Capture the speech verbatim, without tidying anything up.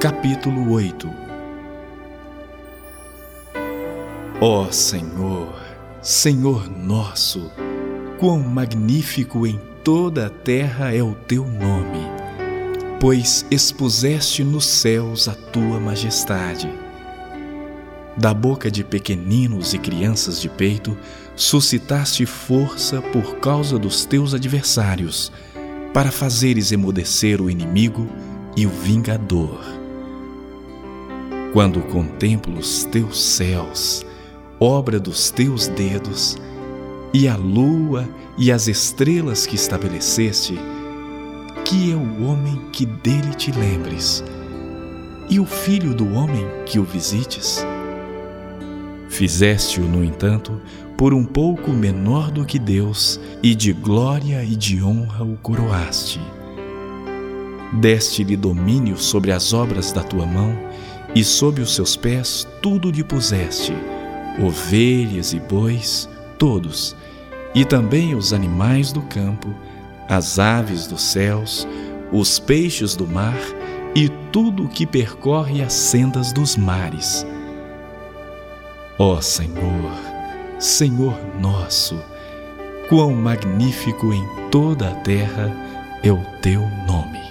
Capítulo oito. Ó Senhor, Senhor nosso, quão magnífico em toda a terra é o teu nome, pois expuseste nos céus a tua majestade. Da boca de pequeninos e crianças de peito, suscitaste força por causa dos teus adversários, para fazeres emudecer o inimigo e o vingador. Quando contemplo os teus céus, obra dos teus dedos, e a lua e as estrelas que estabeleceste, que é o homem que dele te lembres, e o filho do homem que o visites? Fizeste-o, no entanto, por um pouco menor do que Deus, e de glória e de honra o coroaste. Deste-lhe domínio sobre as obras da tua mão, e sob os seus pés tudo lhe puseste, ovelhas e bois, todos, e também os animais do campo, as aves dos céus, os peixes do mar e tudo o que percorre as sendas dos mares. Ó Senhor, Senhor nosso, quão magnífico em toda a terra é o teu nome.